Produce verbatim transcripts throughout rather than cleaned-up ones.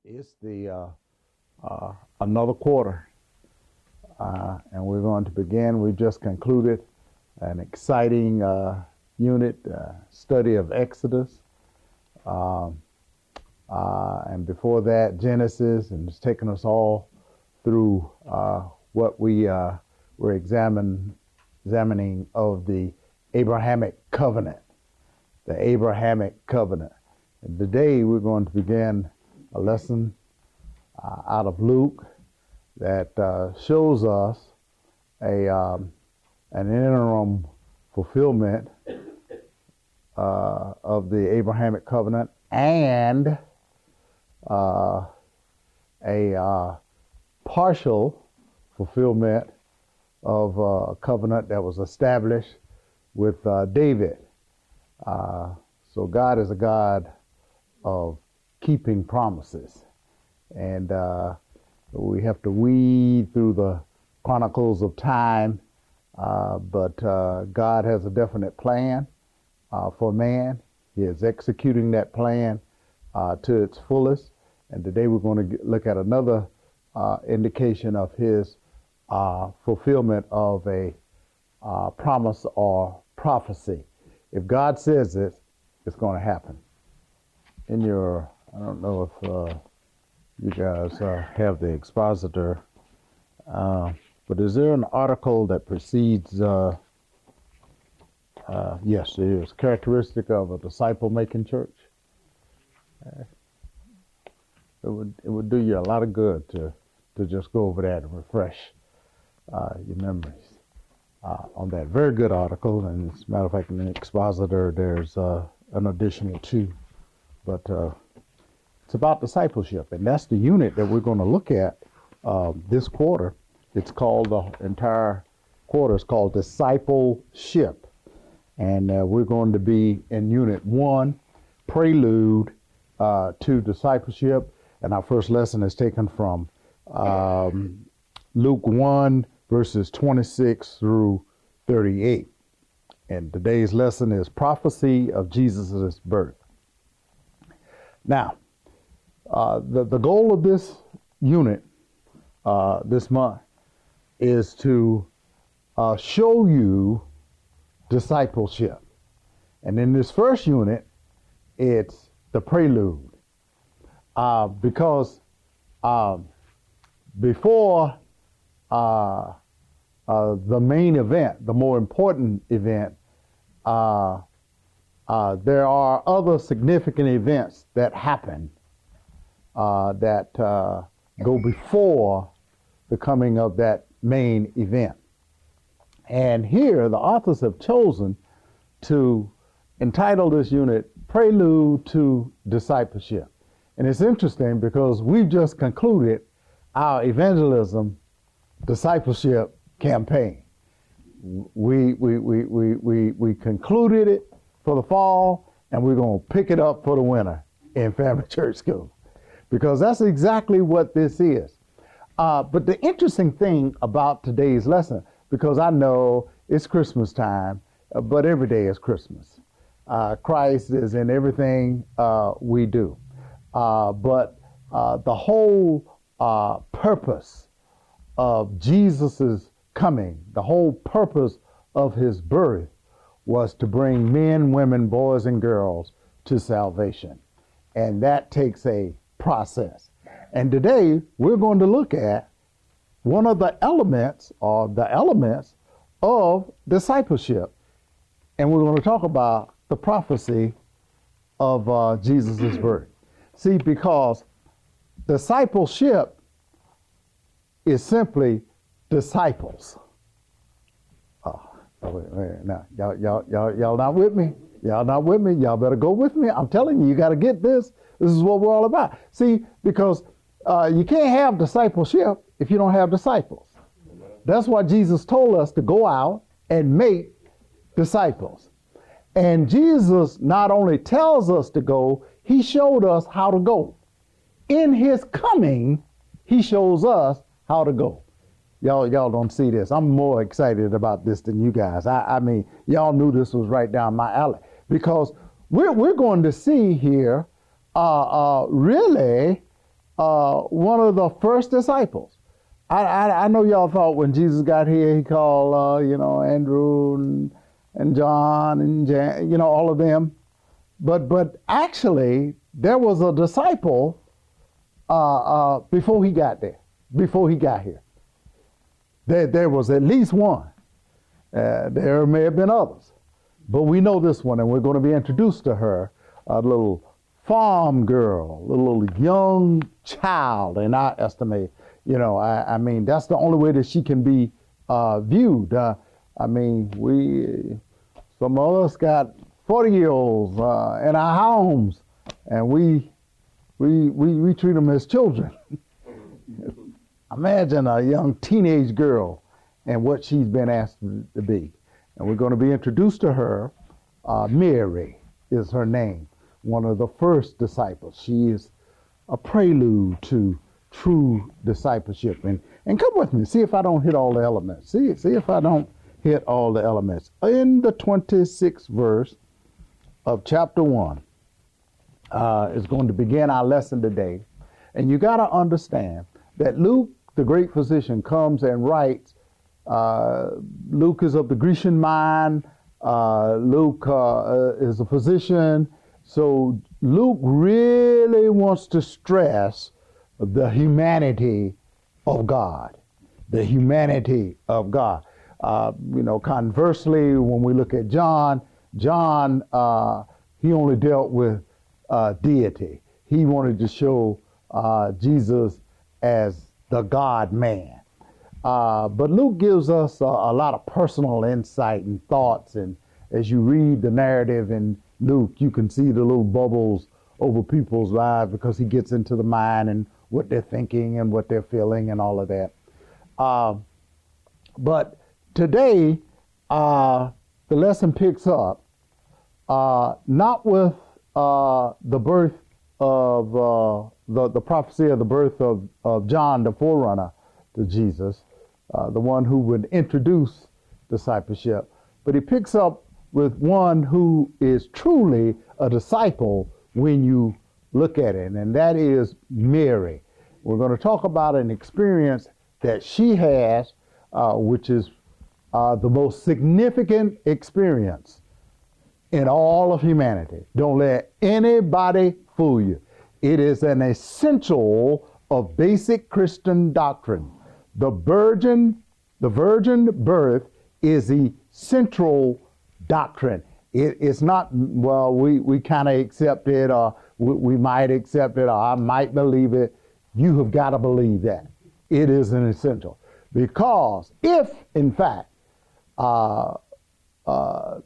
It's the uh, uh, another quarter, uh, and we're going to begin. We just concluded an exciting uh, unit uh, study of Exodus, um, uh, and before that, Genesis, and it's taken us all through uh, what we uh, were examine, examining of the Abrahamic covenant, the Abrahamic covenant. And today we're going to begin a lesson uh, out of Luke that uh, shows us a um, an interim fulfillment uh, of the Abrahamic covenant and uh, a uh, partial fulfillment of uh, a covenant that was established with uh, David. Uh, so God is a God of keeping promises. And uh, we have to weed through the chronicles of time, uh, but uh, God has a definite plan uh, for man. He is executing that plan uh, to its fullest. And today we're going to get, look at another uh, indication of his uh, fulfillment of a uh, promise or prophecy. If God says it, it's going to happen. In your, I don't know if uh, you guys uh, have the expositor, uh, but is there an article that precedes, uh, uh, yes, it is, characteristic of a disciple-making church? Uh, it would it would do you a lot of good to, to just go over that and refresh uh, your memories uh, on that very good article. And as a matter of fact, in the expositor, there's uh, an additional two. But uh, it's about discipleship, and that's the unit that we're going to look at uh, this quarter. It's called, the entire quarter is called discipleship, and uh, we're going to be in unit one, prelude uh, to discipleship, and our first lesson is taken from um, Luke one, verses twenty-six through thirty-eight, and today's lesson is prophecy of Jesus' birth. Now, uh, the, the goal of this unit uh, this month is to uh, show you discipleship. And in this first unit, it's the prelude. Uh, because uh, before uh, uh, the main event, the more important event, uh, Uh, there are other significant events that happen uh, that uh, go before the coming of that main event. And here, the authors have chosen to entitle this unit Prelude to Discipleship. And it's interesting because we've just concluded our evangelism discipleship campaign. We, we, we, we, we, we concluded it for the fall, and we're going to pick it up for the winter in Family Church School, because that's exactly what this is. Uh, but the interesting thing about today's lesson, because I know it's Christmas time, uh, but every day is Christmas. Uh, Christ is in everything uh, we do. Uh, but uh, the whole uh, purpose of Jesus's coming, the whole purpose of his birth, was to bring men, women, boys, and girls to salvation. And that takes a process. And today, we're going to look at one of the elements, or the elements, of discipleship. And we're going to talk about the prophecy of uh, Jesus' birth. See, because discipleship is simply disciples. Oh, wait, wait, now, y'all, y'all, y'all, y'all not with me? Y'all not with me? Y'all better go with me. I'm telling you, you got to get this. This is what we're all about. See, because uh, you can't have discipleship if you don't have disciples. That's why Jesus told us to go out and make disciples. And Jesus not only tells us to go, he showed us how to go. In his coming, he shows us how to go. Y'all, y'all don't see this. I'm more excited about this than you guys. I, I mean, y'all knew this was right down my alley, because we're we're going to see here, uh, uh, really, uh, one of the first disciples. I, I, I know y'all thought when Jesus got here, he called, uh, you know, Andrew and, and John and Jan, you know, all of them. But but actually, there was a disciple uh, uh, before he got there, before he got here. There, there was at least one. Uh, there may have been others. But we know this one, and we're going to be introduced to her, a little farm girl, a little young child, in our estimate. You know, I, I mean, that's the only way that she can be uh, viewed. Uh, I mean, we, some of us got forty-year-olds uh, in our homes, and we, we, we, we treat them as children. Imagine a young teenage girl and what she's been asked to be. And we're going to be introduced to her. Uh, Mary is her name, one of the first disciples. She is a prelude to true discipleship. And, and come with me, see if I don't hit all the elements. See, see if I don't hit all the elements. In the twenty-sixth verse of chapter one uh, is going to begin our lesson today. And you got to understand that Luke, the great physician, comes and writes. Uh, Luke is of the Grecian mind. Uh, Luke uh, is a physician. So Luke really wants to stress the humanity of God, the humanity of God. Uh, you know, conversely, when we look at John, John, uh, he only dealt with uh, deity. He wanted to show uh, Jesus as the God-man. Uh, but Luke gives us a, a lot of personal insight and thoughts, and as you read the narrative in Luke, you can see the little bubbles over people's lives because he gets into the mind and what they're thinking and what they're feeling and all of that. Uh, but today, uh, the lesson picks up uh, not with uh, the birth of uh, the, the prophecy of the birth of, of John, the forerunner to Jesus, Uh, the one who would introduce discipleship, but he picks up with one who is truly a disciple when you look at it, and that is Mary. We're going to talk about an experience that she has, uh, which is uh, the most significant experience in all of humanity. Don't let anybody fool you. It is an essential of basic Christian doctrine. The virgin, the virgin birth is the central doctrine. It, it's not, well, we, we kind of accept it, or we, we might accept it, or I might believe it. You have got to believe that. It is an essential. Because if, in fact, uh, uh,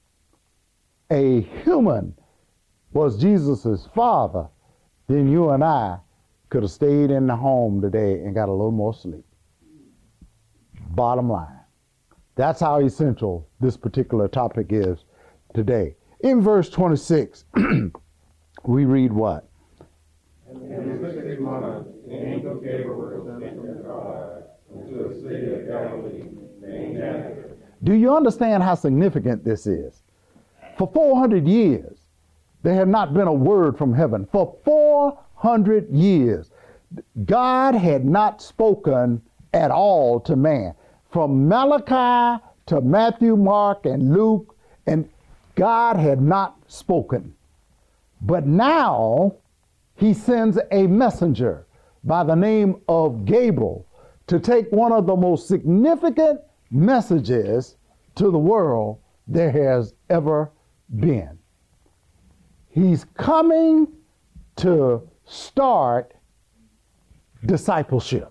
a human was Jesus' father, then you and I could have stayed in the home today and got a little more sleep. Bottom line. That's how essential this particular topic is today. In verse twenty-six, we read what? And in the sixth month, the angel Gabriel sent from God into the city of Galilee named Nazareth. Do you understand how significant this is? For four hundred years, there had not been a word from heaven. For four hundred years, God had not spoken at all to man. From Malachi to Matthew, Mark, and Luke, and God had not spoken. But now he sends a messenger by the name of Gabriel to take one of the most significant messages to the world there has ever been. He's coming to start discipleship.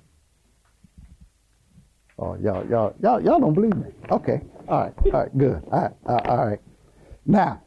Oh, y'all, y'all, y'all, y'all don't believe me. Okay, all right, all right, good. All right, uh, all right. Now,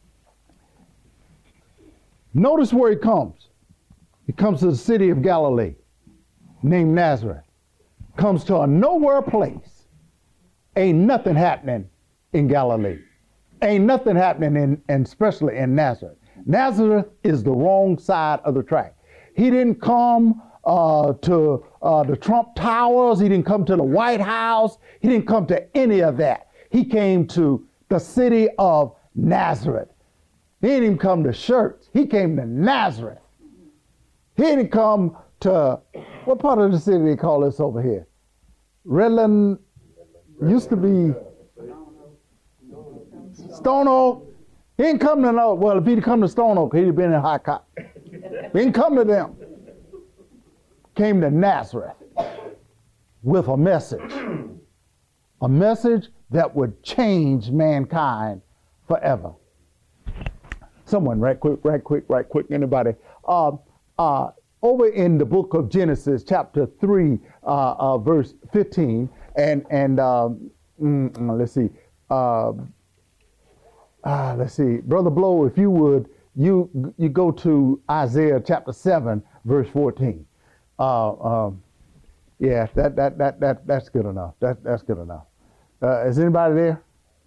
notice where he comes. He comes to the city of Galilee, named Nazareth. Comes to a nowhere place. Ain't nothing happening in Galilee. Ain't nothing happening in, and especially in Nazareth. Nazareth is the wrong side of the track. He didn't come uh, to uh, the Trump Towers. He didn't come to the White House. He didn't come to any of that. He came to the city of Nazareth. He didn't even come to church. He came to Nazareth. He didn't come to, what part of the city they call this over here? Redland used to be Stone Oak. He didn't come to no, well, if he'd come to Stone Oak, he'd have been in High Cotton. He didn't come to them. Came to Nazareth with a message. A message that would change mankind forever. Someone, right quick, right quick, right quick, anybody. Uh, uh, over in the book of Genesis, chapter three, uh, uh, verse fifteen, and, and um, mm, let's see, uh, uh, let's see, Brother Blow, if you would, you you go to Isaiah chapter seven, verse fourteen. Uh, um, yeah, that that that that that's good enough. That that's good enough. Uh, is anybody there?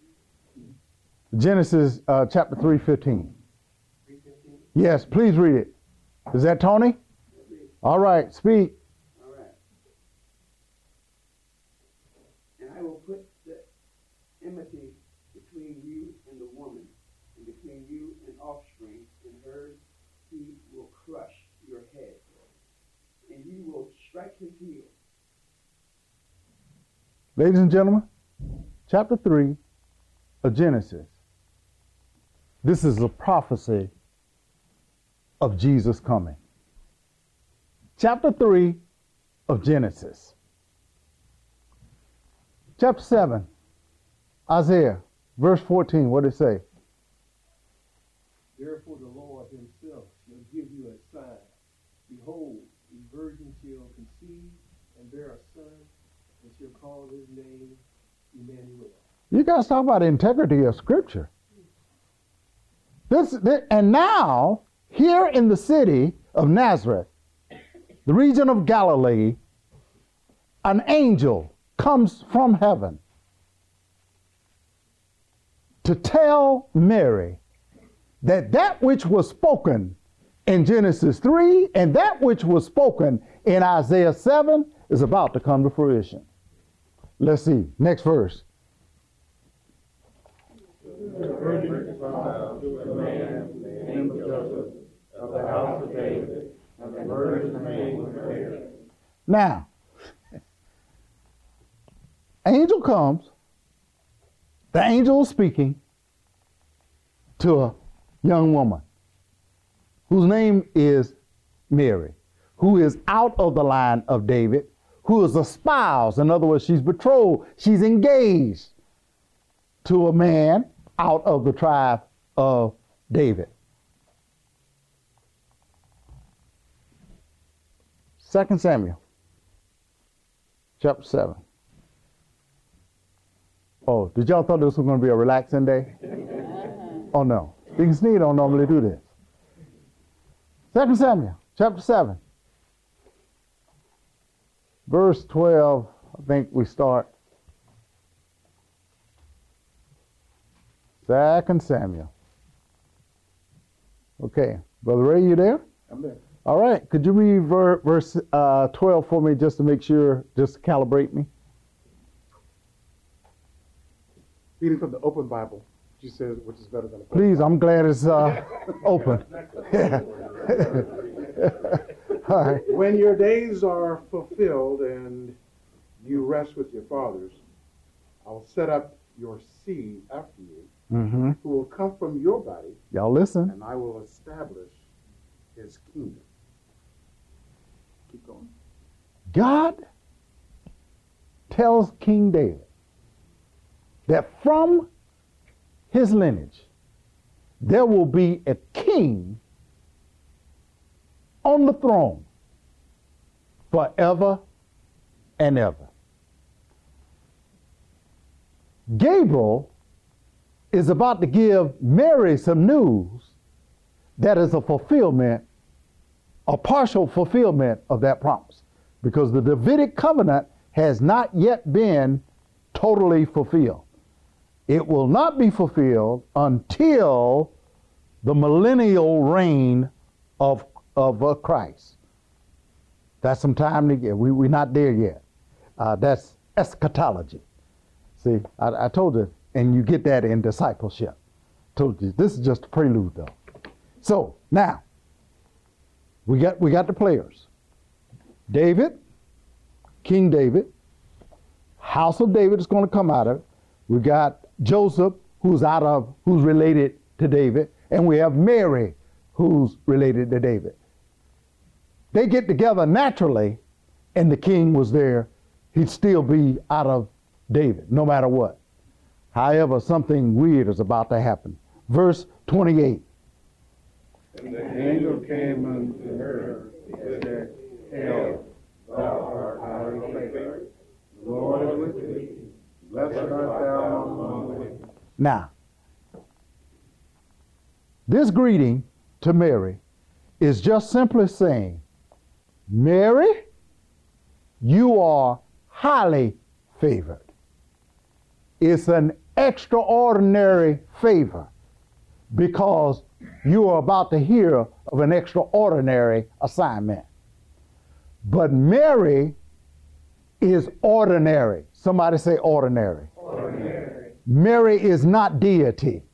Genesis uh, chapter three, fifteen. Yes, please read it. Is that Tony? All right, speak. All right. And I will put the enmity between you and the woman, and between you and offspring, and her he will crush your head, and you will strike his heel. Ladies and gentlemen, chapter three of Genesis. This is a prophecy of Jesus coming. Chapter three of Genesis. Chapter seven, Isaiah, verse fourteen, what did it say? Therefore the Lord himself shall give you a sign. Behold, a virgin shall conceive and bear a son, and shall call his name Emmanuel. You guys talk about the integrity of Scripture. This, this, and now, here in the city of Nazareth, the region of Galilee, an angel comes from heaven to tell Mary that that which was spoken in Genesis three and that which was spoken in Isaiah seven is about to come to fruition. Let's see, next verse. The virgin conceived to a man named Joseph of the house of David, and the virgin's name was Mary. Now, angel comes, the angel is speaking to a young woman whose name is Mary, who is out of the line of David, who is a spouse. In other words, she's betrothed, she's engaged to a man out of the tribe of David. Second Samuel, chapter seven. Oh, did y'all thought this was going to be a relaxing day? Oh no, Deacon Sneed don't normally do this. Second Samuel, chapter seven, verse twelve. I think we start. Second Samuel. Okay, Brother Ray, you there? I'm there. All right, could you read ver- verse uh, twelve for me just to make sure, just to calibrate me? Reading from the Open Bible, which says, which is better than a Please, I'm glad it's uh, open. Yeah. All right. When your days are fulfilled and you rest with your fathers, I'll set up your seed after you, Mm-hmm. who will come from your body, Y'all listen. and I will establish his kingdom. Keep going. God tells King David that from his lineage there will be a king on the throne forever and ever. Gabriel is about to give Mary some news that is a fulfillment, a partial fulfillment of that promise, because the Davidic covenant has not yet been totally fulfilled. It will not be fulfilled until the millennial reign of, of uh, Christ. That's some time to get. We, we're not there yet. Uh, that's eschatology. See, I, I told you, and you get that in discipleship. Told you, this is just a prelude, though. So now, we got we got the players. David, King David, house of David is going to come out of it. We got Joseph, who's out of, who's related to David, and we have Mary, who's related to David. They get together naturally, and the king was there. He'd still be out of David, no matter what. However, something weird is about to happen. Verse twenty-eight. And the angel came unto her and said, Hail, thou art highly favored. The Lord is with thee. Blessed art thou among women. Now, this greeting to Mary is just simply saying, Mary, you are highly favored. It's an extraordinary favor because you are about to hear of an extraordinary assignment. But Mary is ordinary. Somebody say ordinary. Ordinary. Mary is not deity.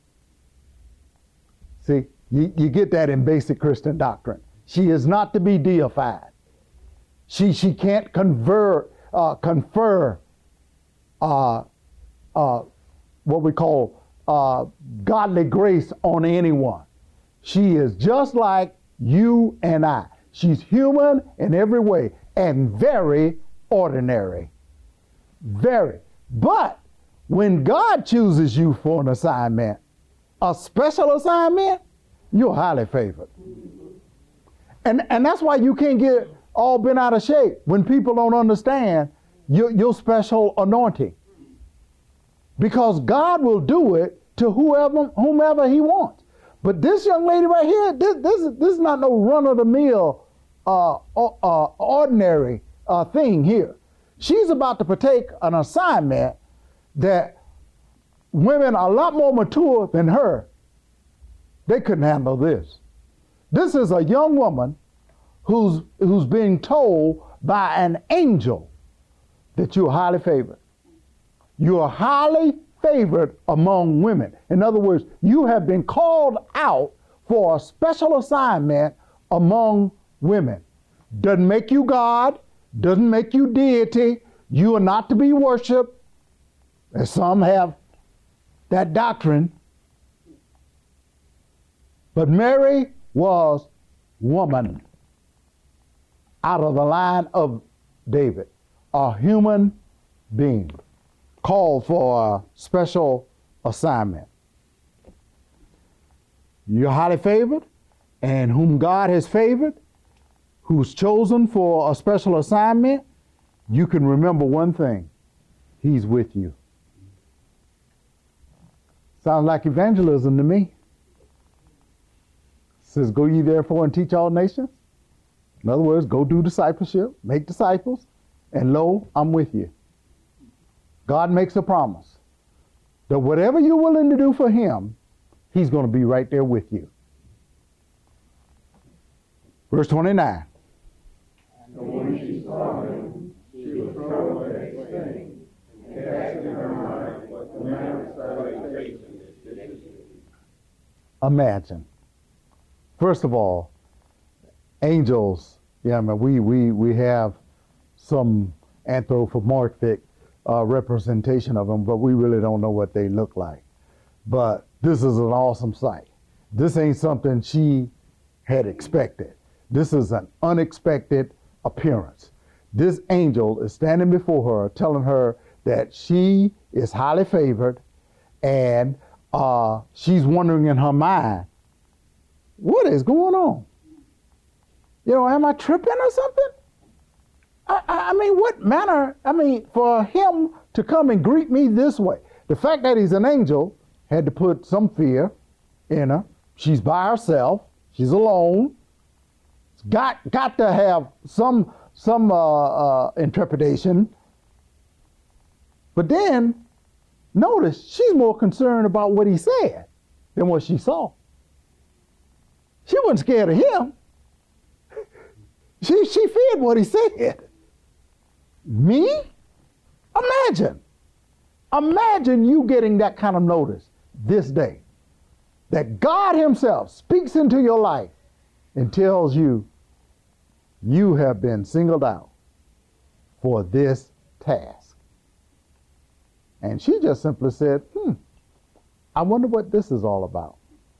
See, you, you get that in basic Christian doctrine. She is not to be deified. She, she can't convert, uh, confer uh, uh, what we call uh, godly grace on anyone. She is just like you and I. She's human in every way and very ordinary. Very. But when God chooses you for an assignment, a special assignment, you're highly favored. And, and that's why you can't get all bent out of shape when people don't understand your, your special anointing. Because God will do it to whoever, whomever he wants. But this young lady right here, this, this, is, this is not no run-of-the-mill, uh, uh, ordinary uh, thing here. She's about to partake an assignment that women a lot more mature than her, they couldn't handle this. This is a young woman who's, who's being told by an angel that you're highly favored. You are highly favored among women. In other words, you have been called out for a special assignment among women. Doesn't make you God, doesn't make you deity. You are not to be worshiped, as some have that doctrine. But Mary was woman out of the line of David, a human being called for a special assignment. You're highly favored, and whom God has favored, who's chosen for a special assignment, you can remember one thing: he's with you. Sounds like evangelism to me. It says, go ye therefore and teach all nations. In other words, go do discipleship, make disciples, and lo, I'm with you. God makes a promise that whatever you're willing to do for him, he's going to be right there with you. Verse twenty-nine. And when she saw him, she was troubled at his saying, and cast in her mind what the manner of salutation this is. Imagine. First of all, angels, yeah, I mean, we, we, we have some anthropomorphic uh, representation of them, but we really don't know what they look like. But this is an awesome sight. This ain't something she had expected. This is an unexpected appearance. This angel is standing before her, telling her that she is highly favored, and uh, she's wondering in her mind, what is going on? You know, am I tripping or something? I, I, I mean, what manner, I mean, for him to come and greet me this way. The fact that he's an angel had to put some fear in her. She's by herself. She's alone. It's got, got to have some, some uh, uh, interpretation. But then, notice, she's more concerned about what he said than what she saw. She wasn't scared of him. She, she feared what he said. Me? Imagine. Imagine you getting that kind of notice this day. That God himself speaks into your life and tells you You have been singled out for this task. And she just simply said, hmm, I wonder what this is all about.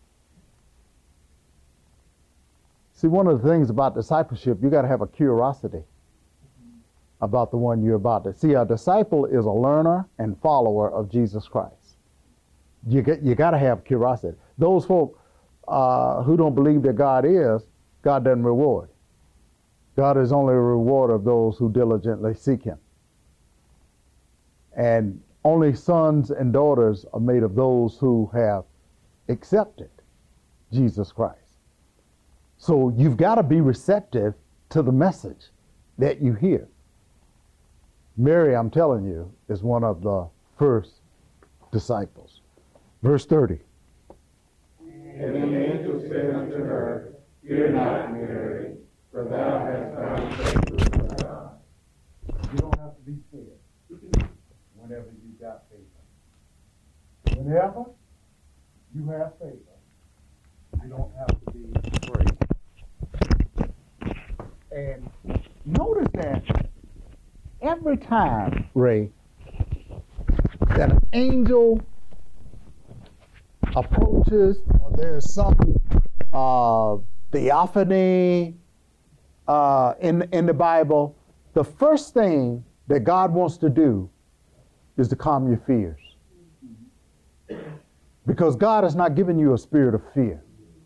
See, one of the things about discipleship, you got to have a curiosity about the one you're about to see. A disciple is a learner and follower of Jesus Christ. You get, you got to have curiosity. Those folk uh, who don't believe that God is, God doesn't reward. God is only a rewarder of those who diligently seek him. And only sons and daughters are made of those who have accepted Jesus Christ. So you've got to be receptive to the message that you hear. Mary, I'm telling you, is one of the first disciples. Verse thirty. And the angel said unto her, Fear not, Mary, for thou hast found favor with God. You don't have to be scared whenever you got favor. Whenever you have favor, you don't have to be afraid. And notice that every time, Ray, that an angel approaches, or there's some uh, theophany uh, in, in the Bible, the first thing that God wants to do is to calm your fears. Because God has not given you a spirit of fear.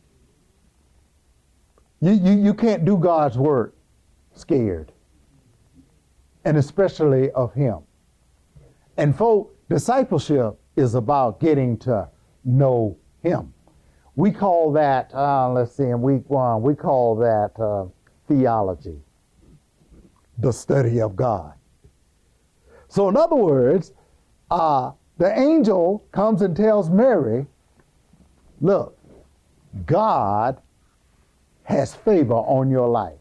You, you, you can't do God's work scared. And especially of him. And folk, discipleship is about getting to know him. We call that, uh, let's see, in week one, we call that uh, theology, the study of God. So in other words, uh, the angel comes and tells Mary, look, God has favor on your life.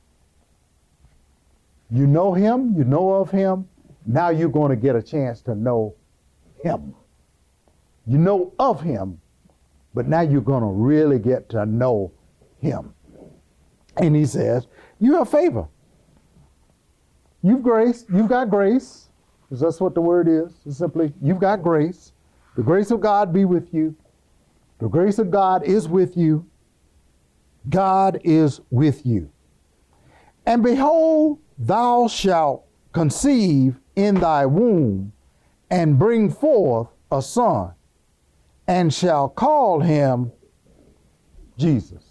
You know him, you know of him, now you're going to get a chance to know him. You know of him, but now you're going to really get to know him. And he says, you have favor. You've grace, you've got grace, because that's what the word is. It's simply, you've got grace. The grace of God be with you. The grace of God is with you. God is with you. And behold, thou shalt conceive in thy womb and bring forth a son, and shall call him Jesus.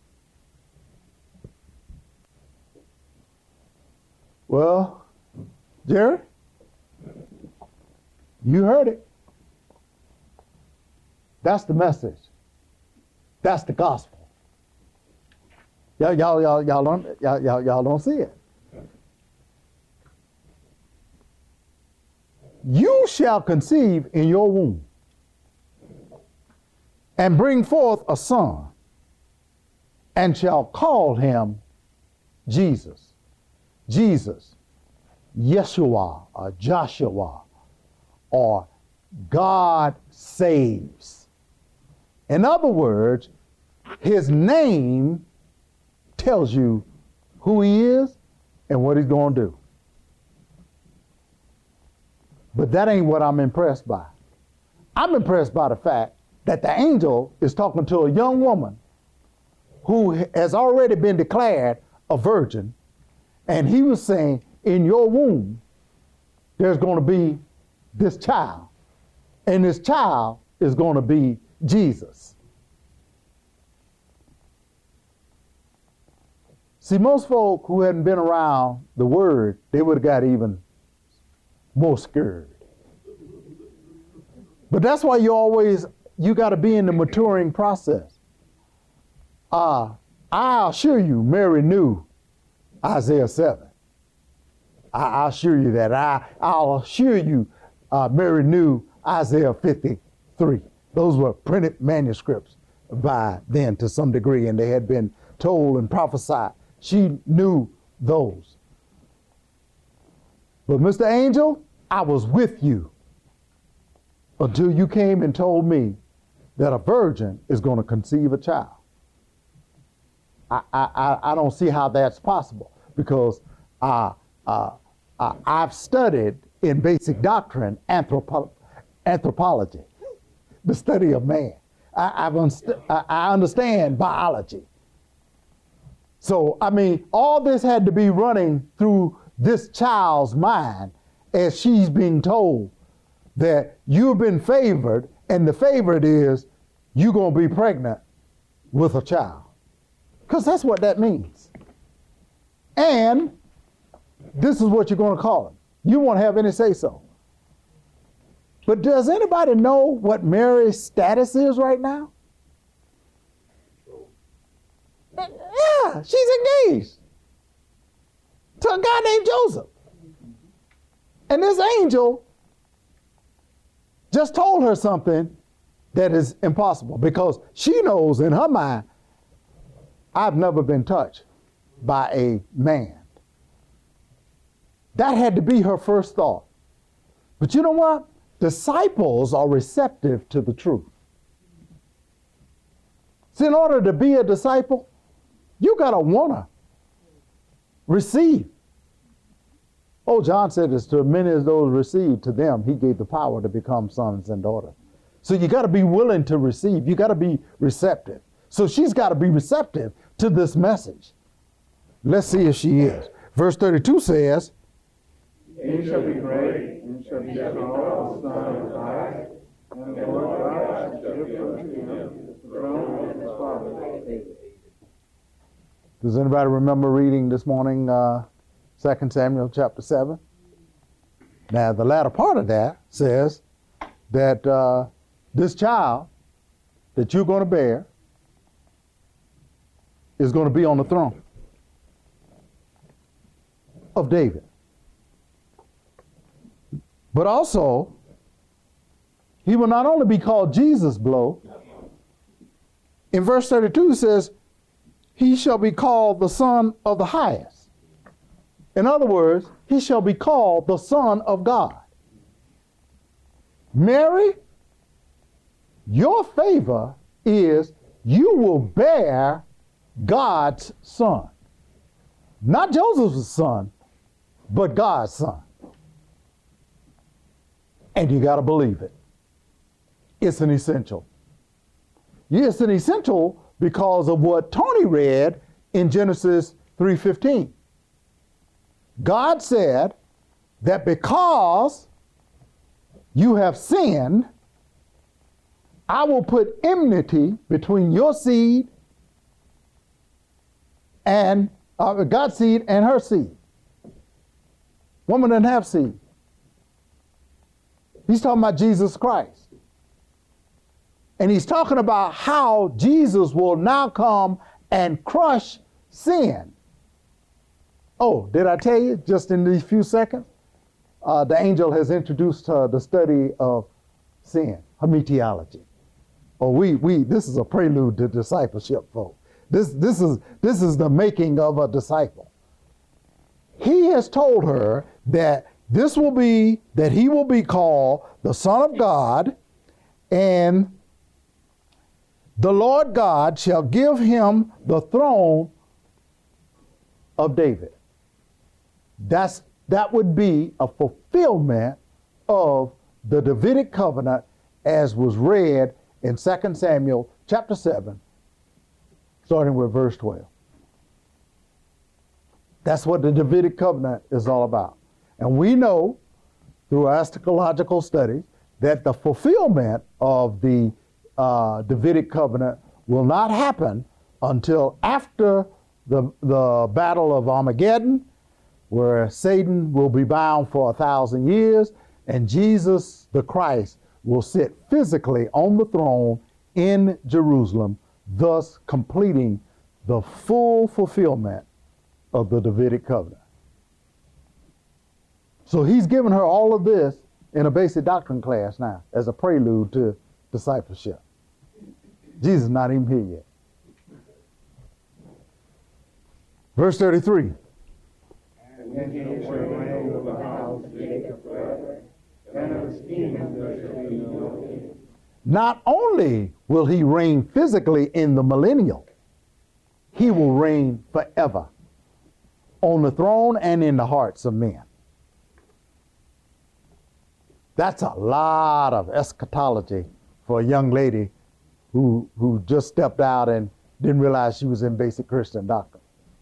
Well, Jerry, you heard it. That's the message. That's the gospel. Y'all, y'all, y'all, y'all don't, y'all, y'all, y'all don't see it. You shall conceive in your womb and bring forth a son, and shall call him Jesus. Jesus, Yeshua, or Joshua, or God saves. In other words, his name tells you who he is and what he's going to do. But that ain't what I'm impressed by. I'm impressed by the fact that the angel is talking to a young woman who has already been declared a virgin, and he was saying, in your womb, there's going to be this child, and this child is going to be Jesus. See, most folk who hadn't been around the word, they would have got even more scared. But that's why you always, you got to be in the maturing process. Uh, I assure you, Mary knew Isaiah seven. I, I assure you that. I, I'll assure you, uh, Mary knew Isaiah fifty-three. Those were printed manuscripts by then to some degree, and they had been told and prophesied. She knew those. But Mister Angel, I was with you until you came and told me that a virgin is going to conceive a child. I, I, I don't see how that's possible. because uh, uh, uh, I've studied in basic doctrine anthropo- anthropology, the study of man. I, I've unst- I understand biology. So, I mean, all this had to be running through this child's mind as she's being told that you've been favored, and the favorite is you're going to be pregnant with a child. Because that's what that means. And this is what you're going to call him. You won't have any say-so. But does anybody know what Mary's status is right now? Yeah, she's engaged to a guy named Joseph. And this angel just told her something that is impossible, because she knows in her mind, I've never been touched by a man. That had to be her first thought. But you know what? Disciples are receptive to the truth. So in order to be a disciple, you got to want to receive. Oh, John said this, to many as those received, to them he gave the power to become sons and daughters. So you got to be willing to receive. You got to be receptive. So she's got to be receptive to this message. Let's see if she is. Verse thirty-two says, He shall be great, and shall be called the Son of God, and the Lord God shall give unto him the throne of his father David. Does anybody remember reading this morning uh, Second Samuel chapter seven? Now, the latter part of that says that uh, this child that you're going to bear is going to be on the throne of David. But also, he will not only be called Jesus' blow. In verse thirty-two it says, he shall be called the Son of the Highest. In other words, he shall be called the Son of God. Mary, your favor is you will bear God's son. Not Joseph's son, but God's son. And you got to believe it. It's an essential. It's an essential because of what Tony read in Genesis three fifteen. God said that because you have sinned, I will put enmity between your seed and uh, God's seed and her seed. Woman doesn't have seed. He's talking about Jesus Christ. And he's talking about how Jesus will now come and crush sin. Oh, did I tell you just in these few seconds? Uh, the angel has introduced uh, the study of sin, hamartiology. Oh, we we this is a prelude to discipleship, folks. This this is this is the making of a disciple. He has told her that this will be that he will be called the Son of God, and the Lord God shall give him the throne of David. That's that would be a fulfillment of the Davidic covenant as was read in Second Samuel chapter seven, starting with verse twelve. That's what the Davidic covenant is all about. And we know through eschatological studies that the fulfillment of the uh, Davidic covenant will not happen until after the, the battle of Armageddon, where Satan will be bound for a thousand years, and Jesus the Christ will sit physically on the throne in Jerusalem, thus completing the full fulfillment of the Davidic covenant. So he's given her all of this in a basic doctrine class now as a prelude to discipleship. Jesus is not even here yet. Verse thirty-three. And he shall reign over the house of Jacob forever, and of his kingdom there shall be no end. Not only will he reign physically in the millennial, he will reign forever. on the throne and in the hearts of men. That's a lot of eschatology for a young lady who, who just stepped out and didn't realize she was in basic Christian doctrine.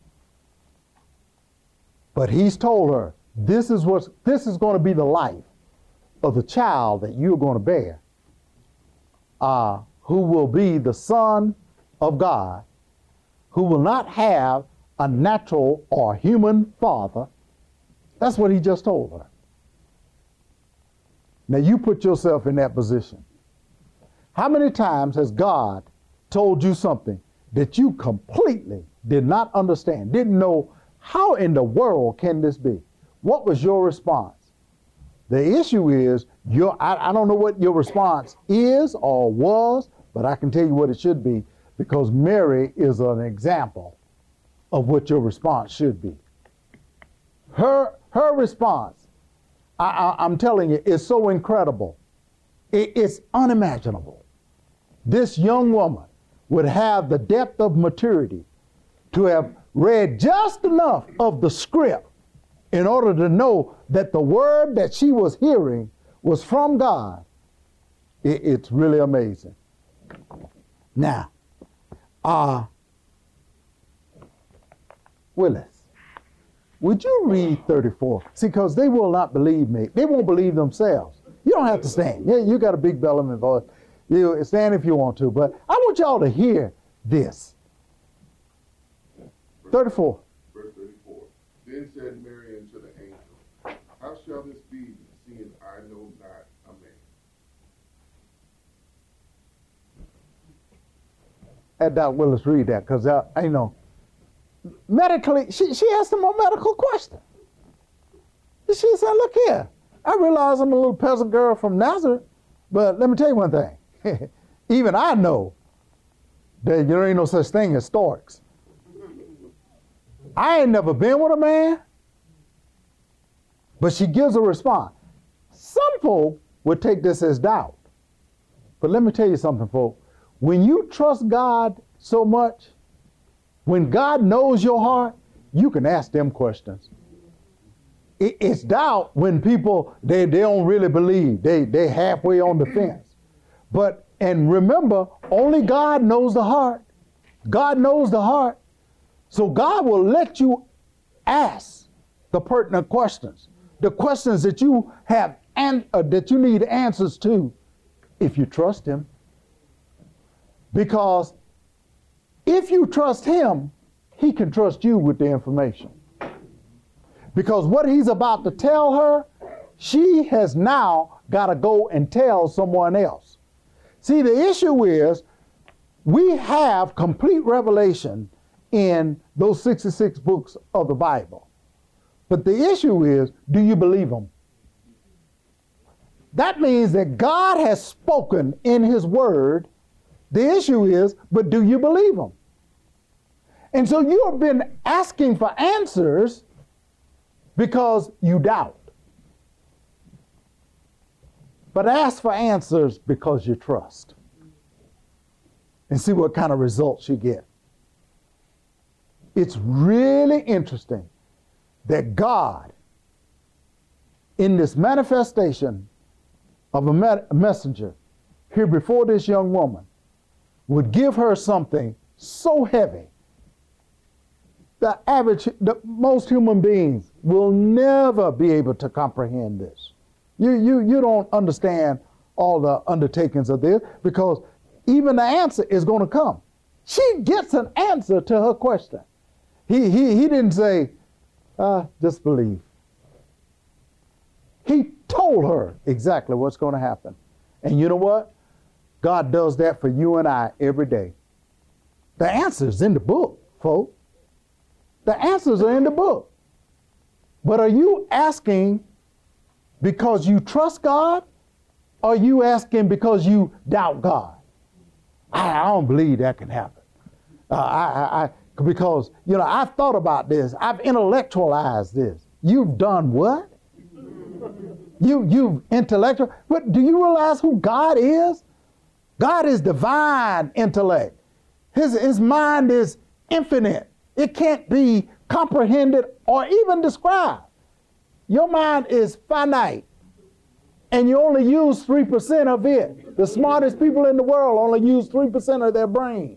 But he's told her, this is what this is going to be the life of the child that you're going to bear, uh, who will be the Son of God, who will not have a natural or human father. That's what he just told her. Now you put yourself in that position. How many times has God told you something that you completely did not understand, didn't know how in the world can this be? What was your response? The issue is, your, I, I don't know what your response is or was, but I can tell you what it should be, because Mary is an example of what your response should be. Her, her response, I, I, I'm telling you, is so incredible. It, it's unimaginable. This young woman would have the depth of maturity to have read just enough of the script in order to know that the word that she was hearing was from God. It, it's really amazing. Now, uh, Willis, would you read thirty-four? See, because they will not believe me. They won't believe themselves. You don't have to stand. Yeah, you got a big bellowing voice. You stand if you want to, but I want y'all to hear this. thirty-four. Verse thirty-four. Then said Mary unto the angel, how shall this be, seeing I know not a man? Had Doctor Willis read that, because uh, you know, medically, she, she asked him a medical question. She said, look here, I realize I'm a little peasant girl from Nazareth, but let me tell you one thing. Even I know that there ain't no such thing as storks. I ain't never been with a man, but she gives a response. Some folk would take this as doubt. But let me tell you something, folk. When you trust God so much, when God knows your heart, you can ask them questions. It, it's doubt when people, they, they don't really believe. They, they halfway on the fence. But, and remember, only God knows the heart. God knows the heart. So God will let you ask the pertinent questions, the questions that you have and uh, that you need answers to, if you trust him. Because if you trust him, he can trust you with the information. Because what he's about to tell her, she has now got to go and tell someone else. See, the issue is we have complete revelation in those sixty-six books of the Bible. But the issue is, do you believe them? That means that God has spoken in his word. The issue is, but do you believe them? And so you have been asking for answers because you doubt. But ask for answers because you trust. And see what kind of results you get. It's really interesting that God, in this manifestation of a, me- a messenger here before this young woman, would give her something so heavy. The average, the, most human beings will never be able to comprehend this. You, you, you don't understand all the undertakings of this, because even the answer is going to come. She gets an answer to her question. He, he, he didn't say, uh, just believe. He told her exactly what's going to happen. And you know what? God does that for you and I every day. The answer's in the book, folks. The answers are in the book. But are you asking because you trust God? Or are you asking because you doubt God? I, I don't believe that can happen. Uh, I, I, I, because, you know, I've thought about this. I've intellectualized this. You've done what? You, you've intellectual. But do you realize who God is? God is divine intellect. His, his mind is infinite. It can't be comprehend it, or even describe. Your mind is finite, and you only use three percent of it. The smartest people in the world only use three percent of their brain.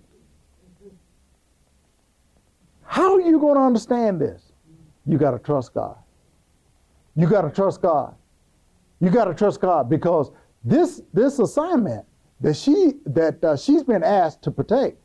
How are you going to understand this? You got to trust God. You got to trust God. You got to trust God, because this this assignment that she that uh, she's been asked to partake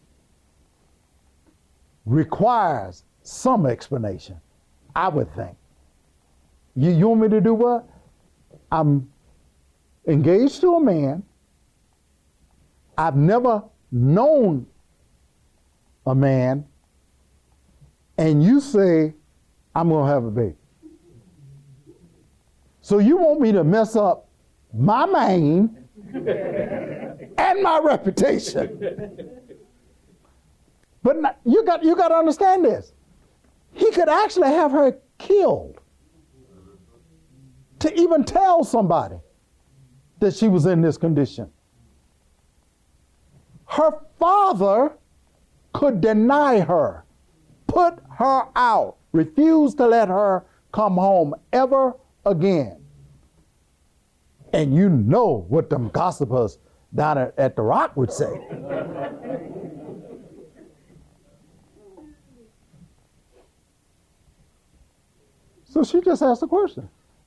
requires some explanation, I would think. You, you want me to do what? I'm engaged to a man. I've never known a man, and you say, I'm going to have a baby. So you want me to mess up my name and my reputation. But not, you got you got to understand this. He could actually have her killed to even tell somebody that she was in this condition. Her father could deny her, put her out, refuse to let her come home ever again. And you know what them gossipers down at, at the Rock would say. So she just asked the question,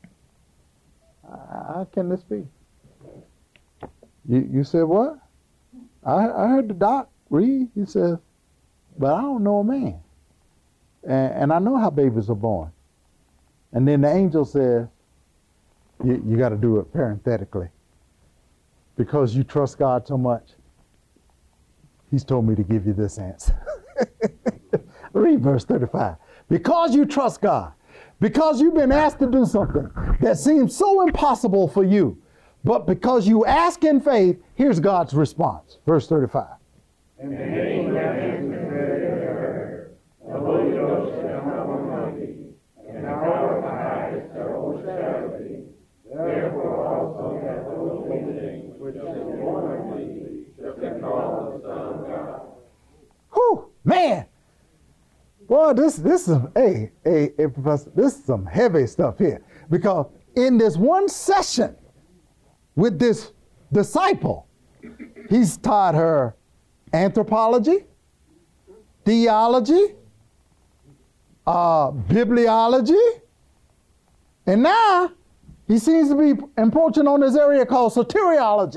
how can this be? You, you said what? I, I heard the doc read. He said, but I don't know a man. And, and I know how babies are born. And then the angel said, you, you got to do it parenthetically. Because you trust God so much, he's told me to give you this answer. Read verse thirty-five. Because you trust God, because you've been asked to do something that seems so impossible for you, but because you ask in faith, here's God's response. Verse thirty-five. And the angel answered her, the Holy Ghost shall come upon thee, and the power of the highest shall overshadow thee. Therefore also that those things which shall be born of thee shall be called the Son of God. Whew, man. Boy, this this is hey, hey, hey, Professor, this is some heavy stuff here. Because in this one session with this disciple, he's taught her anthropology, theology, uh, bibliology, and now he seems to be encroaching on this area called soteriology.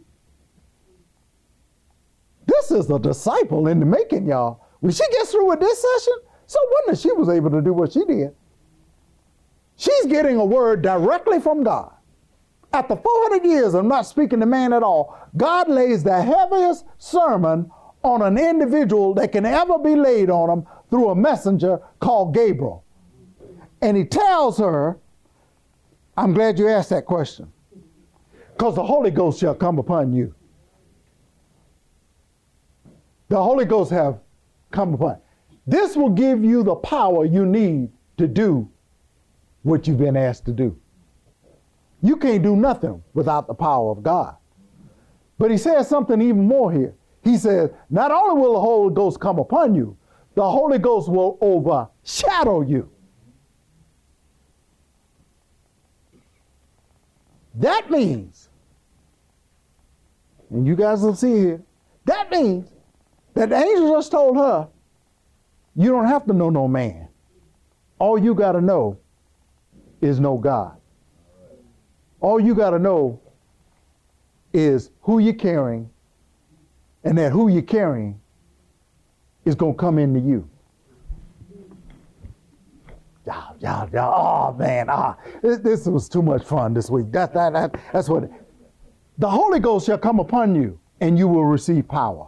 This is a disciple in the making, y'all. When she gets through with this session, so wonder she was able to do what she did. She's getting a word directly from God. After four hundred years of not speaking to man at all, God lays the heaviest sermon on an individual that can ever be laid on him through a messenger called Gabriel. And he tells her, I'm glad you asked that question, because the Holy Ghost shall come upon you. The Holy Ghost have come upon. This will give you the power you need to do what you've been asked to do. You can't do nothing without the power of God. But he says something even more here. He says, not only will the Holy Ghost come upon you, the Holy Ghost will overshadow you. That means, and you guys will see here, that means that the angel just told her, you don't have to know no man. All you got to know is know God. All you got to know is who you're carrying, and that who you're carrying is going to come into you. Y'all, y'all, y'all, oh man, ah, this, this was too much fun this week. That, that, that, that's what it, the Holy Ghost shall come upon you, and you will receive power.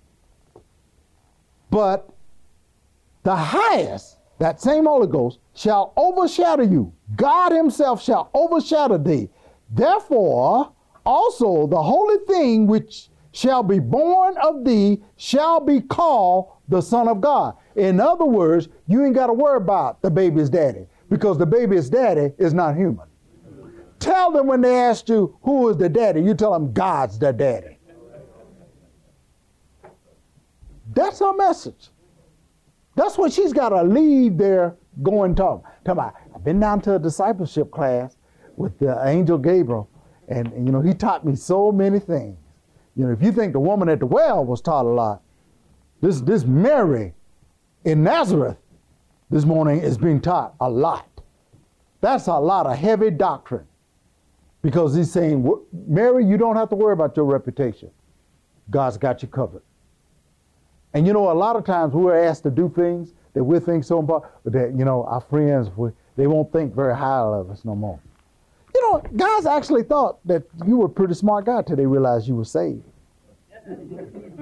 But the highest, that same Holy Ghost, shall overshadow you. God himself shall overshadow thee. Therefore, also the holy thing which shall be born of thee shall be called the Son of God. In other words, you ain't got to worry about the baby's daddy, because the baby's daddy is not human. Tell them when they ask you, who is the daddy? You tell them God's the daddy. That's our message. That's what she's got to leave there going talk. Talk about, I've been down to a discipleship class with the angel Gabriel, and, and you know, he taught me so many things. You know, if you think the woman at the well was taught a lot, this this Mary in Nazareth this morning is being taught a lot. That's a lot of heavy doctrine. Because he's saying, Mary, you don't have to worry about your reputation. God's got you covered. And you know, a lot of times we're asked to do things that we think so important, but that, you know, our friends, we, they won't think very highly of us no more. You know, guys actually thought that you were a pretty smart guy till they realized you were saved. think,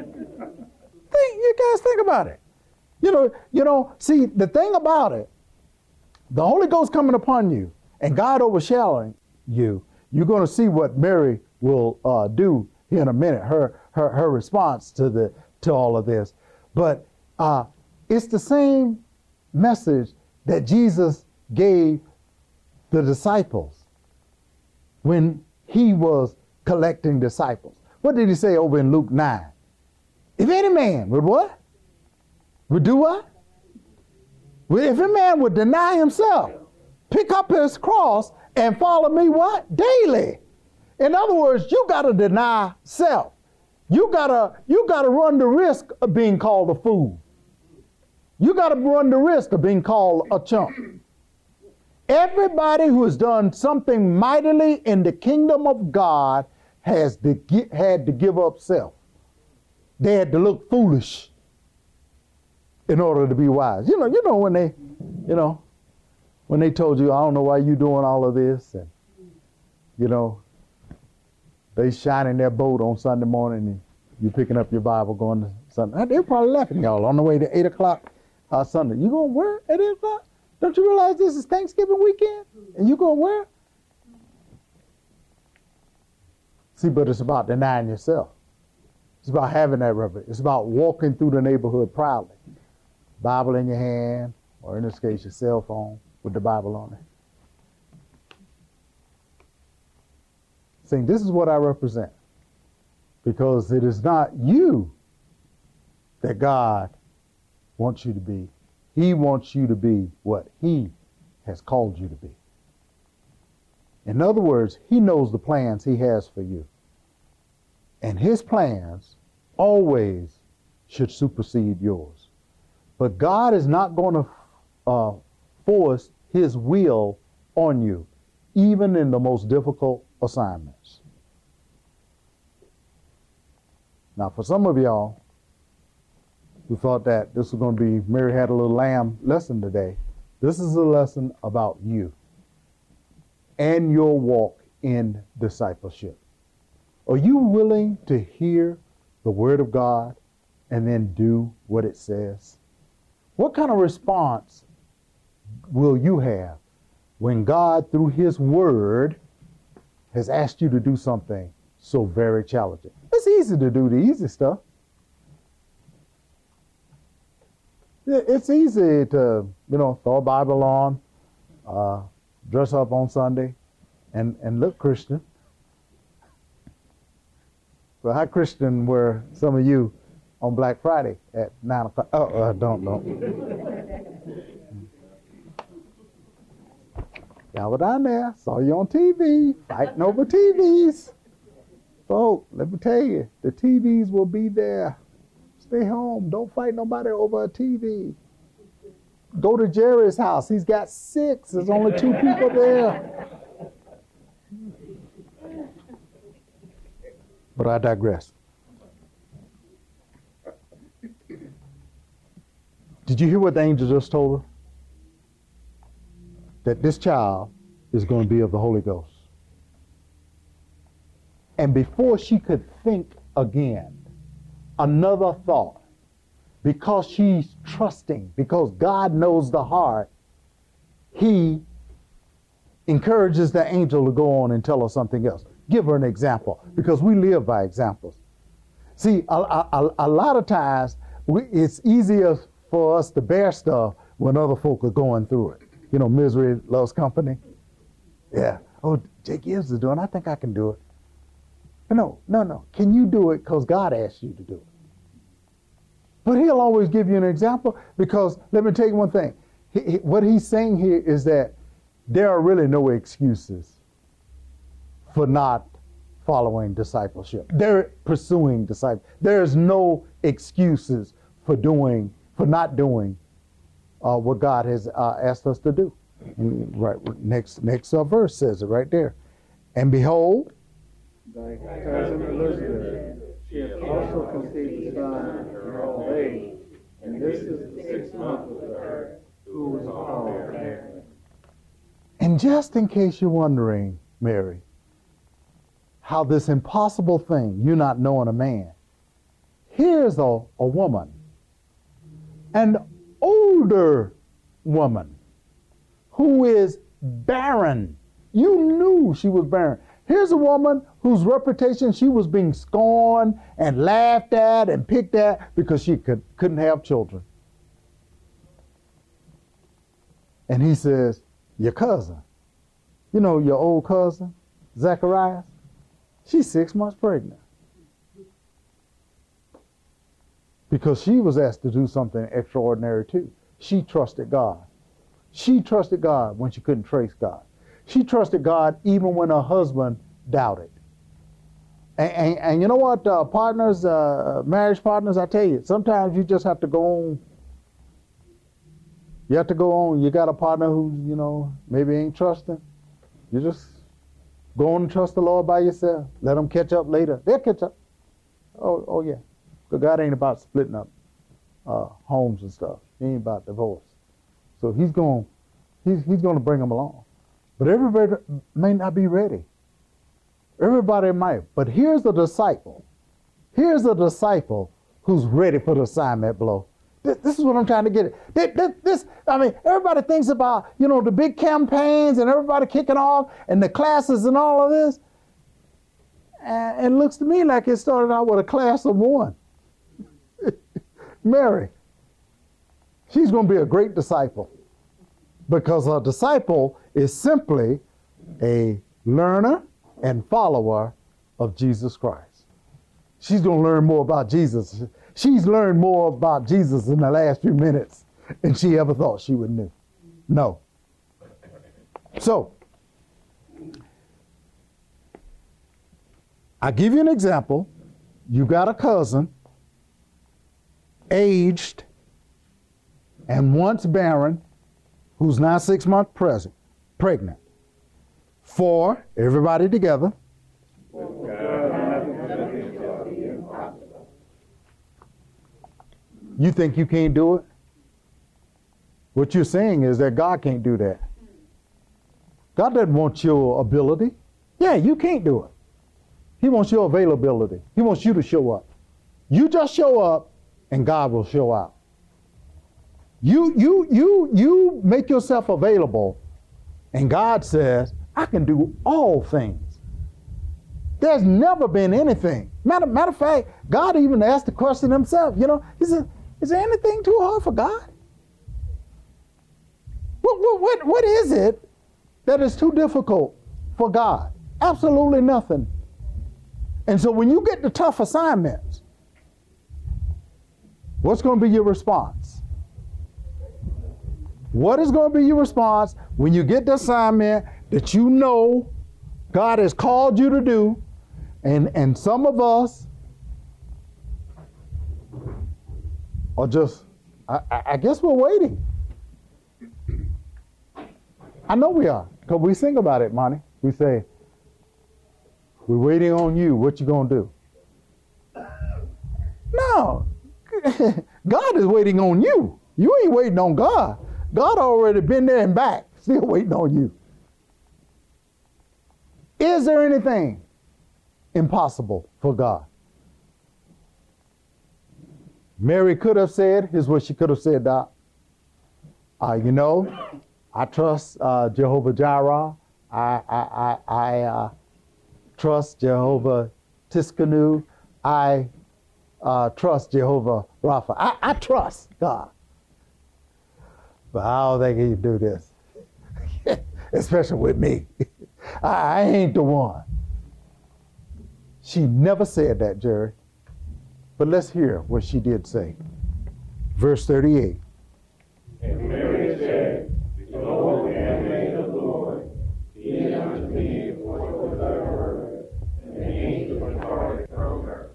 you guys think about it. You know, you know, see, the thing about it, the Holy Ghost coming upon you and God overshadowing you, you're going to see what Mary will uh, do here in a minute, her, her, her response to, the, to all of this. But uh, it's the same message that Jesus gave the disciples when he was collecting disciples. What did he say over in Luke nine? If any man would what? Would do what? If a man would deny himself, pick up his cross, and follow me what? Daily. In other words, you got to deny self. You gotta, you gotta run the risk of being called a fool. You gotta run the risk of being called a chump. Everybody who has done something mightily in the kingdom of God has to get, had to give up self. They had to look foolish in order to be wise. You know, you know when they, you know, when they told you, I don't know why you doing all of this, and you know, they shining their boat on Sunday morning, and you picking up your Bible going to Sunday. They're probably laughing, y'all, on the way to eight o'clock uh, Sunday. You going where at eight o'clock? Don't you realize this is Thanksgiving weekend? And you going where? See, but it's about denying yourself. It's about having that reverence. It's about walking through the neighborhood proudly. Bible in your hand, or in this case, your cell phone with the Bible on it. Saying, this is what I represent. Because it is not you that God wants you to be. He wants you to be what he has called you to be. In other words, he knows the plans he has for you. And his plans always should supersede yours. But God is not going to uh, force his will on you, even in the most difficult assignments. Now, for some of y'all who thought that this was going to be Mary Had a Little Lamb lesson today, this is a lesson about you and your walk in discipleship. Are you willing to hear the word of God and then do what it says? What kind of response will you have when God, through his word, has asked you to do something so very challenging? It's easy to do the easy stuff. It's easy to, you know, throw a Bible on, uh, dress up on Sunday, and, and look Christian. But how Christian were some of you on Black Friday at nine o'clock? Oh, uh, don't, don't. Y'all were down there, saw you on T V, fighting over T Vs. Folks, let me tell you, the T Vs will be there. Stay home. Don't fight nobody over a T V. Go to Jerry's house. He's got six. There's only two people there. But I digress. Did you hear what the angel just told her? That this child is going to be of the Holy Ghost. And before she could think again, another thought, because she's trusting, because God knows the heart, he encourages the angel to go on and tell her something else. Give her an example, because we live by examples. See, a, a, a lot of times, we, it's easier for us to bear stuff when other folk are going through it. You know, misery loves company. Yeah. Oh, Jay Gibbs is doing it. I think I can do it. No, no, no. Can you do it because God asked you to do it? But he'll always give you an example, because let me tell you one thing. He, he, what he's saying here is that there are really no excuses for not following discipleship. They're pursuing discipleship. There's no excuses for doing, for not doing uh, what God has uh, asked us to do. And right, next next uh, verse says it right there. And behold, Thy cousin Elizabeth, she hath also conceived a son in her old age, and this is the sixth month with her, who was called barren. And just in case you're wondering, Mary, how this impossible thing, you not knowing a man, here's a, a woman, an older woman, who is barren. You knew she was barren. Here's a woman whose reputation, she was being scorned and laughed at and picked at because she could, couldn't have children. And he says, your cousin, you know, your old cousin, Zacharias, she's six months pregnant. Because she was asked to do something extraordinary too. She trusted God. She trusted God when she couldn't trace God. She trusted God even when her husband doubted. And, and, and you know what, uh, partners, uh, marriage partners, I tell you, sometimes you just have to go on. You have to go on. You got a partner who, you know, maybe ain't trusting. You just go on and trust the Lord by yourself. Let them catch up later. They'll catch up. Oh, oh yeah. Because God ain't about splitting up uh, homes and stuff. He ain't about divorce. So he's going, he's he's going to bring them along. But everybody may not be ready. Everybody might. But here's a disciple. Here's a disciple who's ready for the assignment blow. This, this is what I'm trying to get at. This, this, this, I mean, everybody thinks about, you know, the big campaigns and everybody kicking off and the classes and all of this. And it looks to me like it started out with a class of one. Mary, she's going to be a great disciple, because a disciple is simply a learner and follower of Jesus Christ. She's going to learn more about Jesus. She's learned more about Jesus in the last few minutes than she ever thought she would know. No. So, I give you an example. You got a cousin, aged and once barren, who's now six months present, pregnant. For everybody together. You think you can't do it? What you're saying is that God can't do that. God doesn't want your ability. Yeah, you can't do it. He wants your availability. He wants you to show up. You just show up and God will show out. You, you, you, you make yourself available and God says, I can do all things. There's never been anything. Matter, matter of fact, God even asked the question himself. You know, he said, is there anything too hard for God? What, what, what, what is it that is too difficult for God? Absolutely nothing. And so when you get the tough assignments, what's going to be your response? What is going to be your response when you get the assignment that you know God has called you to do, and, and some of us are just, I, I guess we're waiting. I know we are, because we sing about it, Monty. We say, we're waiting on you. What you going to do? No. God is waiting on you. You ain't waiting on God. God already been there and back, still waiting on you. Is there anything impossible for God? Mary could have said, here's what she could have said, Doc. Uh, you know, I trust uh, Jehovah Jireh. I, I, I, I uh, trust Jehovah Tiskanu. I uh, trust Jehovah Rapha. I, I trust God. But I don't think he can do this, especially with me. I, I ain't the one. She never said that, Jerry. But let's hear what she did say. Verse thirty-eight. And Mary said, Behold, the handmaid of the Lord, be it unto me according to thy word. And the angel departed from her.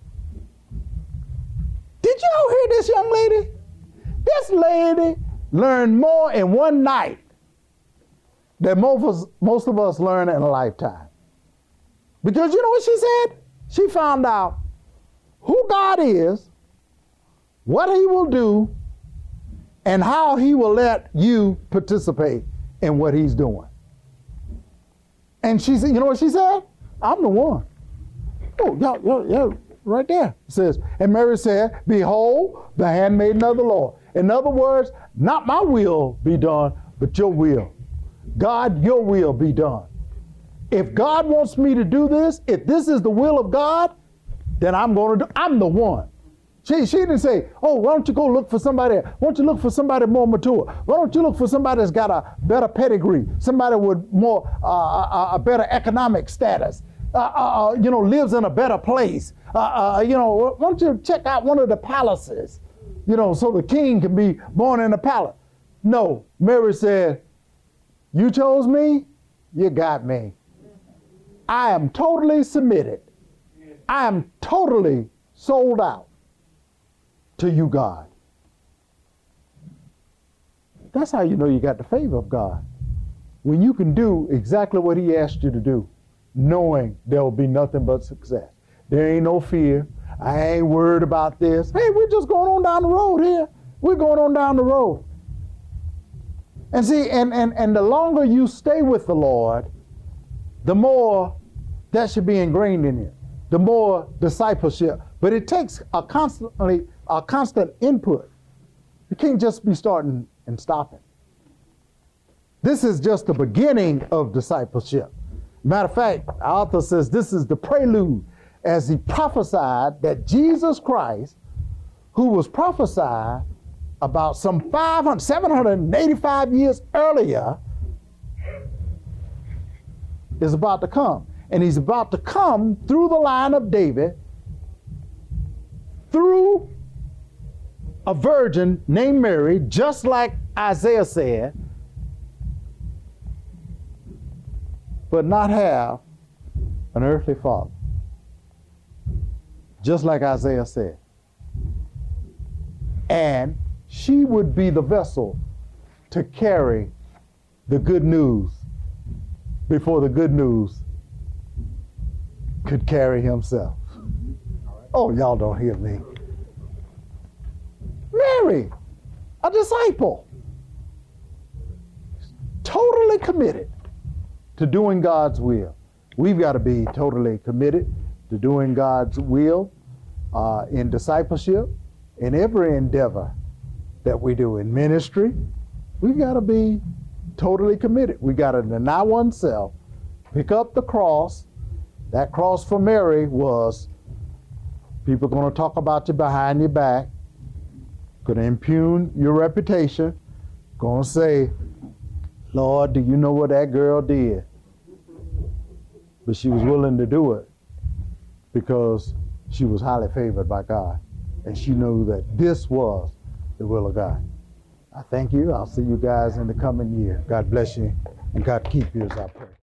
Did y'all hear this young lady? This lady learned more in one night than most of us, most of us learn in a lifetime. Because you know what she said? She found out who God is, what he will do, and how he will let you participate in what he's doing. And she said, you know what she said? I'm the one. Oh, y'all, y'all, y'all, right there. It says, and Mary said, Behold, the handmaiden of the Lord. In other words, not my will be done, but your will. God, your will be done. If God wants me to do this, if this is the will of God, then I'm going to do, I'm the one. She, she didn't say, oh, why don't you go look for somebody, why don't you look for somebody more mature? Why don't you look for somebody that's got a better pedigree, somebody with more, uh, a, a better economic status, uh, uh, you know, lives in a better place. Uh, uh, you know, why don't you check out one of the palaces, you know, so the king can be born in a palace? No, Mary said, you chose me, you got me. I am totally submitted. I am totally sold out to you, God. That's how you know you got the favor of God. When you can do exactly what he asked you to do, knowing there will be nothing but success. There ain't no fear. I ain't worried about this. Hey, we're just going on down the road here. We're going on down the road. And see, and, and, and the longer you stay with the Lord, the more that should be ingrained in you, the more discipleship. But it takes a constantly a constant input. You can't just be starting and stopping. This is just the beginning of discipleship. Matter of fact, our author says this is the prelude as he prophesied that Jesus Christ, who was prophesied about some five hundred, seven hundred eighty-five years earlier, is about to come. And he's about to come through the line of David, through a virgin named Mary, just like Isaiah said, but not have an earthly father. Just like Isaiah said. And she would be the vessel to carry the good news before the good news could carry himself. Oh, y'all don't hear me. Mary, a disciple, totally committed to doing God's will. We've got to be totally committed to doing God's will uh, in discipleship, in every endeavor that we do in ministry. We've got to be totally committed. We got to deny oneself, pick up the cross. That cross for Mary was, people are going to talk about you behind your back, going to impugn your reputation, going to say, Lord, do you know what that girl did? But she was willing to do it because she was highly favored by God. And she knew that this was the will of God. I thank you. I'll see you guys in the coming year. God bless you, and God keep you as I pray.